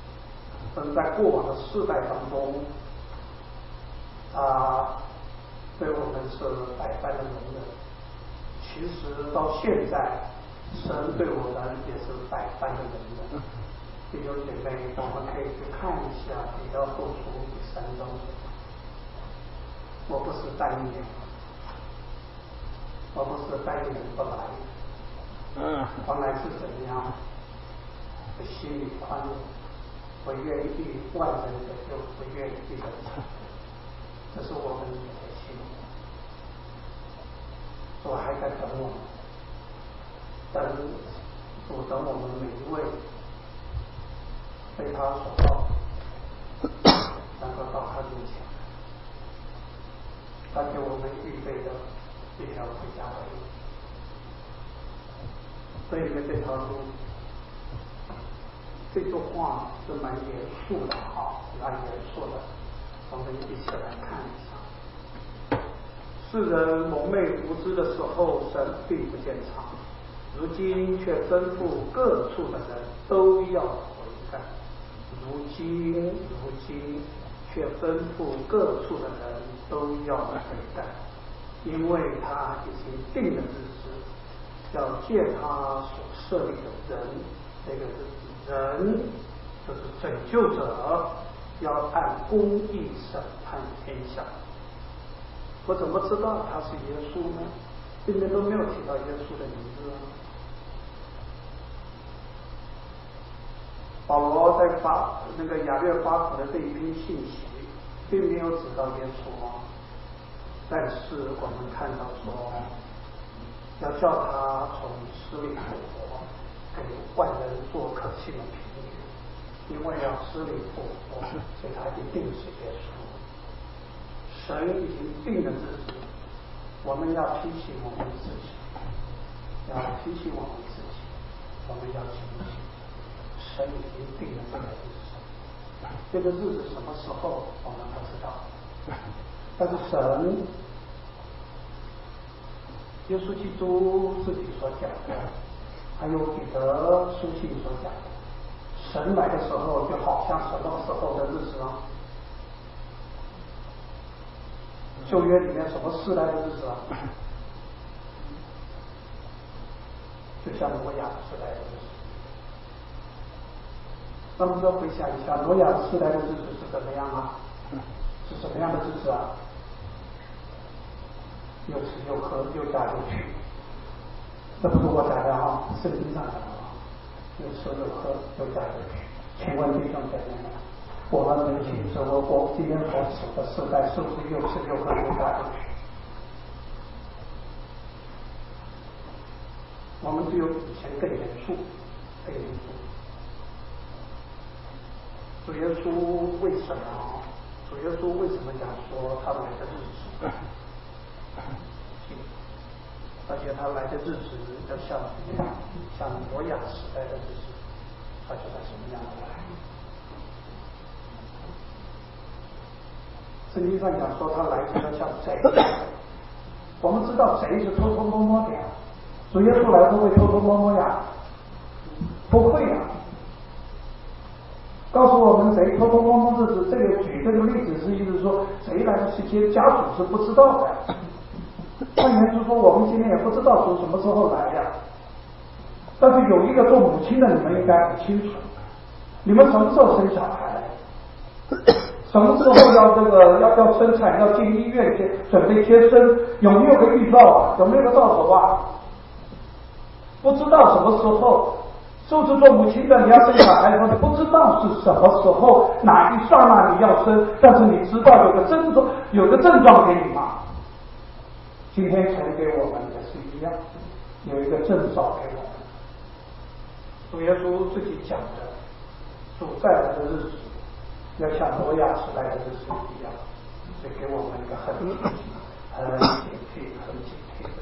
跟在过往的世代当中，啊， 对我们是百般的容忍。其实到现在，神对我们也是百般的容忍。弟兄姐妹，我们可以去看一下彼得后书第三章。我不是单言，我不是单言不来，嗯，我乃是怎么样？我心里宽容，我愿意万人得救，我愿意一人成佛。这是我们的心。主还在等我们，等主等我们每一位被他所造，能够到他面前。他给我们预备的一条回家的路，所以这条路，这句话是蛮严肃的哈，蛮严肃的，我们一起来看一下。世人蒙昧无知的时候，神并不见长，如今却吩咐各处的人都要悔改。如今，如今却吩咐各处的人都要悔改，因为他已经定了日子，要借他所设立的人，这个日子，人就是拯救者，要按公义审判天下。我怎么知道他是耶稣呢？这边都没有提到耶稣的名字啊。保罗在发那个亚略发苦的这一篇信息，并没有指到耶稣啊，但是我们看到说，要叫他从死里复活，给万人做可信的凭据，因为要死里复活，所以他一定是耶稣。神已经定了日子，我们要提醒我们自己，要提醒我们自己，我们要警醒。神已经定了这个日子，这个日子什么时候我们不知道，但是神，耶稣基督自己所讲的，还有彼得书信所讲的，神来的时候就好像什么时候的日子啊？旧约里面什么时代的日子啊？就像挪亚时代的日子。那么说回想一下，挪亚时代的日子是怎么样啊？是什么样的日子啊？又吃又喝又嫁又娶，这不是我讲的啊，圣经上讲的啊。又吃又喝又嫁又娶，请问弟兄姐妹们，我们人性生活过今天所处的时代，是不是又吃又喝又嫁又娶？我们只有以前更严肃，更严肃。主耶稣为什么？主耶稣为什么讲说他来的日子？而且他来的日子要像什么样？像挪亚时代的日子，他就在什么样的来？圣经上讲说他来是要像贼。我们知道贼是偷偷摸摸的呀，主耶稣来会不会偷偷摸摸呀？不会呀。告诉我们谁偷偷摸摸日子，这个举这个例子是意思说，谁来的时间家属是不知道的。换言之说，我们今天也不知道主什么时候来呀。但是有一个做母亲的，你们应该很清楚，你们什么时候生小孩？什么时候要这个要要生产，要进医院去准备接生？有没有个预兆啊？有没有个兆头啊？不知道什么时候。是不是做母亲的你要生小孩的时候，你不知道是什么时候，哪一刹那你要生，但是你知道有个症状，有个症状给你嘛。今天传给我们也是一样，有一个征兆给我们。主耶稣自己讲的，主再来的日子要像挪亚时代的日子一样，所以给我们一个很很警惕、很警惕的。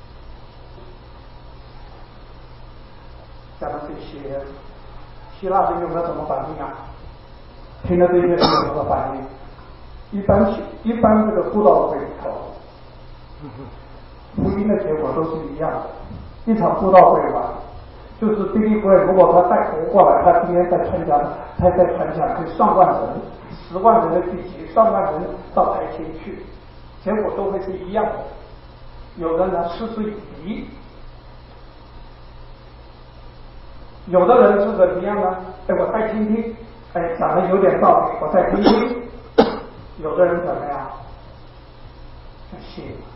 讲到这些，希腊人有没有什么反应啊？听到这些有什么反应？一般一般这个布道会里头，福音的结果都是一样的。一场布道会完，就是弟弟会，如果他再活过来，他今天在传讲，他在传讲，可以上万人、十万人的聚集，上万人到台前去， 结果都会是一样的。有人呢嗤之以鼻，有的人是怎么样呢？哎，我再听听，哎，讲的有点道理，我再听听。有的人怎么样？就信了。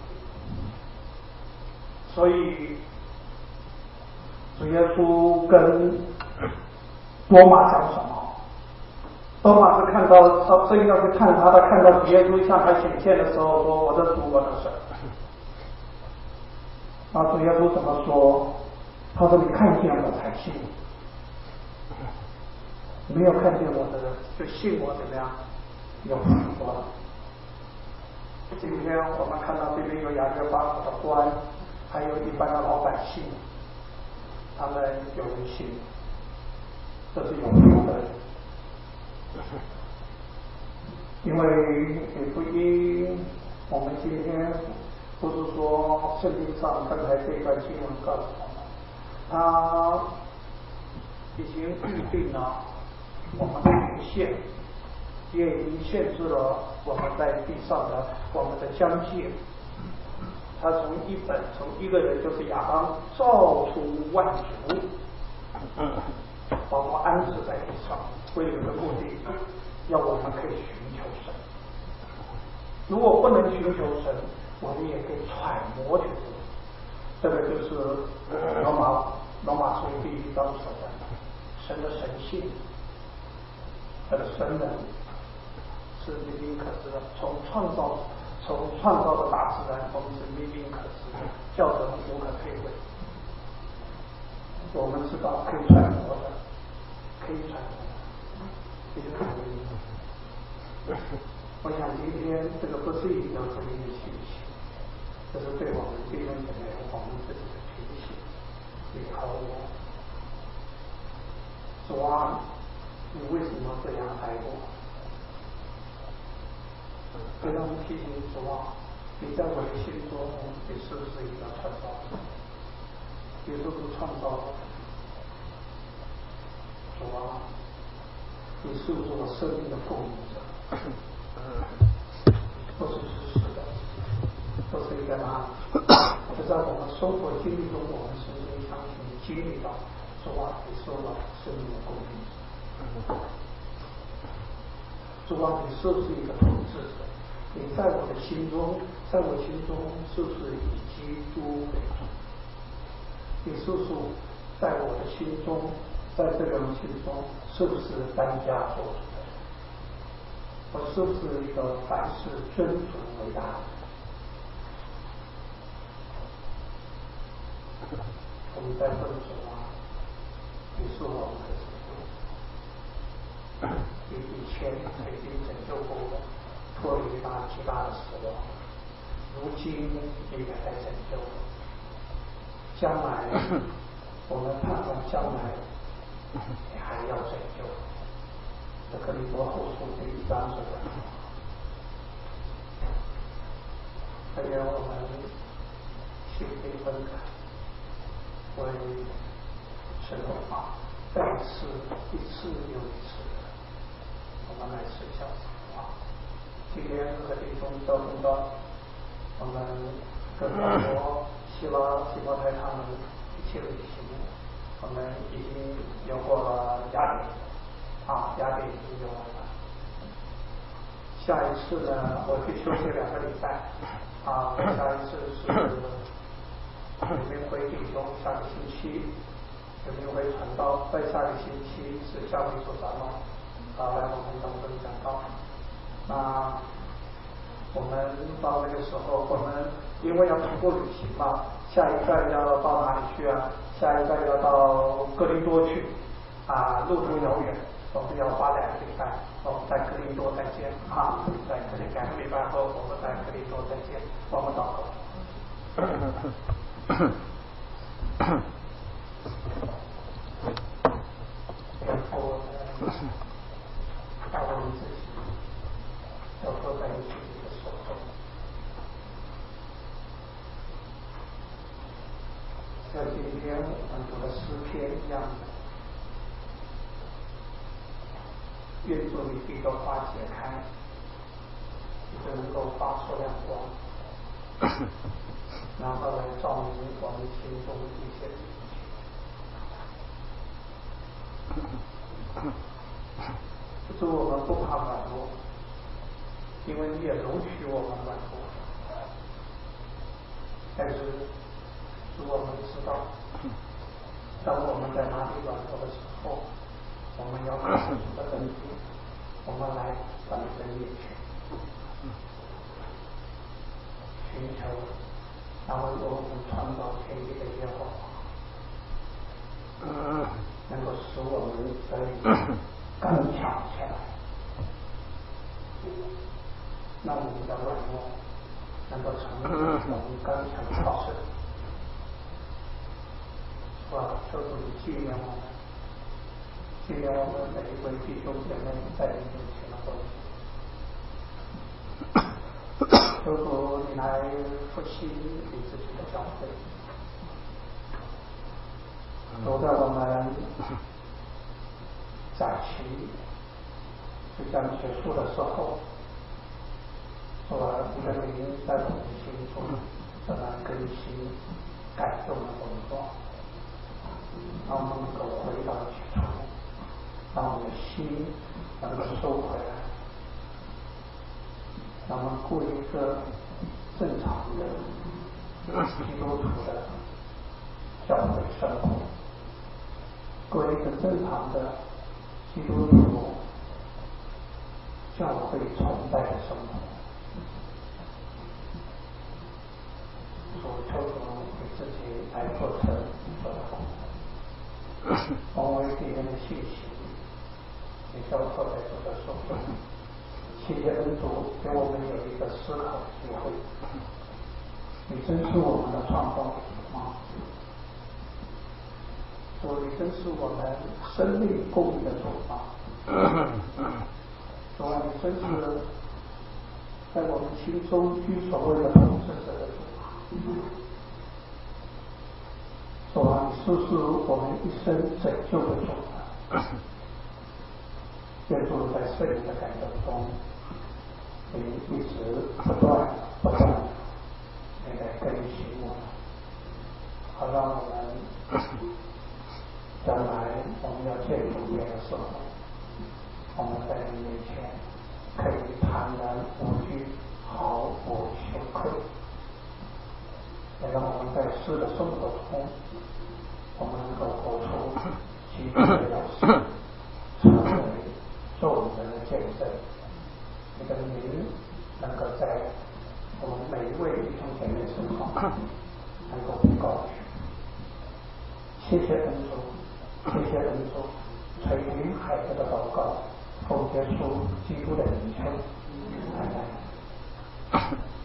所以主耶稣跟多马讲什么？多马是看到他正要去看他，他看到主耶稣向他显现的时候，说：“我的主，我的神。”那主耶稣怎么说？他说：“你看见我才信，没有看见我的人，就信我怎么样？有福了。”今天我们看到这边有雅各巴的官，还有一般的老百姓，他们有人信，这是有福的。因为给福音，我们今天不是说圣经上刚才这段经文告诉我们，他已经预定了我们的年限，也已经限制了我们在地上的我们的疆界。他从一本从一个人就是亚当造出万族，把我们安置在地上，为了一个目的，要我们可以寻求神。如果不能寻求神，我们也可以揣摩去做。这个就是罗马罗马书第一章说的神的神性，他的神能是明明可知的。从创造从创造的大自然，我们是明明可知的，叫人无可推诿。我们知道可以揣摩的，可以揣摩的，这就是福音。我想今天这个不是一个福音的信息，这是对我们弟兄姐妹我们自己的提醒。你和我，主啊，你为什么这样爱我？非常提醒主啊，你在我的心中，你是不是一个创造者？你是不是创造者？主啊，你是不是我生命的供应者？不是知识的，不是一个哪里，是在我们生活经历中，我们深深相信经历到，主啊，你是我生命的供应者。主啊，你是不是一个统治者？你在我的心中，在我心中是不是以基督为主？你是不是在我的心中，在这个人心中，是不是单家做主的人？我是不是一个凡事尊主为大的人？我们在问主啊，你是我们的拯救，你以前曾经拯救过我，脱离那极大的死亡，如今你也在拯救我。将来，我们盼望将来你还要拯救。这个利多后书第一章说的。还有我们心被分开，为神的话再一次一次又一次的，我们来思想神的话。今天和弟兄交通到我们跟美国、希腊、提摩太他们一起旅行，我们已经游过了雅典，啊，雅典已经游完了。下一次呢，我会休息两个礼拜，啊，下一次是有明辉弟兄下个星期，有明辉传道，在下个星期是夏威所长老，啊，来我们当中讲道。那我们到那个时候，我们因为要徒步旅行嘛，下一站要到哪里去啊？下一站要到哥林多去，啊，路途遥远，我们要花两个礼拜。我们在哥林多再见啊！在哥林两个礼拜后，我们在哥林多再见。我们祷告。天父，把我们自己交托在你自己的手中，像今天我们读的诗篇一样的。愿主你这个花解开， 就能够发出亮光，然后来照明我们心中的一些事情。主，我们不怕软弱，因为你也容许我们软弱。但是，主，我们知道，当我们在哪里软弱的时候，我们要靠主的恩典，我们来到你的面前，寻求那位为我们创造天地的耶和华，能够使我们得以刚强起来，让我们的软弱能够成为我们刚强的靠山。是吧？求主你纪念我们，纪念我们每一位弟兄姐妹在你面前的东西。求主你来复兴你自己的教会。都在我们假期即将结束的时候，是吧？你的灵在我们心中这么更新改动的工作，让我们能够回到起初，让我们的心能够收回来，让我们过一个正常的基督徒的教会生活，过一个正常的基督徒教会崇拜的生活。所求主给自己来做成你做的工作，奉为敌人的信息，你交托在主的手中。谢谢恩主给我们有一个思考的机会。你真是我们的创造主吗？主，你真是我们生命供应的主吗？主啊，你真是在我们心中居首位的统治者的主吗？主啊，你是不是我们一生拯救的主呢？愿主在圣灵的感动中，你一直不断不断的你来更新我们，好让我们将来我们要见主面的时候，我们在你面前可以坦然无惧，毫无羞愧。也让我们在世的生活中，我们能够活出基督的样式，成为众人的见证。你的名能够在我们每一位弟兄姐妹身上能够被高举。谢谢恩主，谢谢恩主，垂听孩子的祷告，奉耶稣基督的名求，阿门。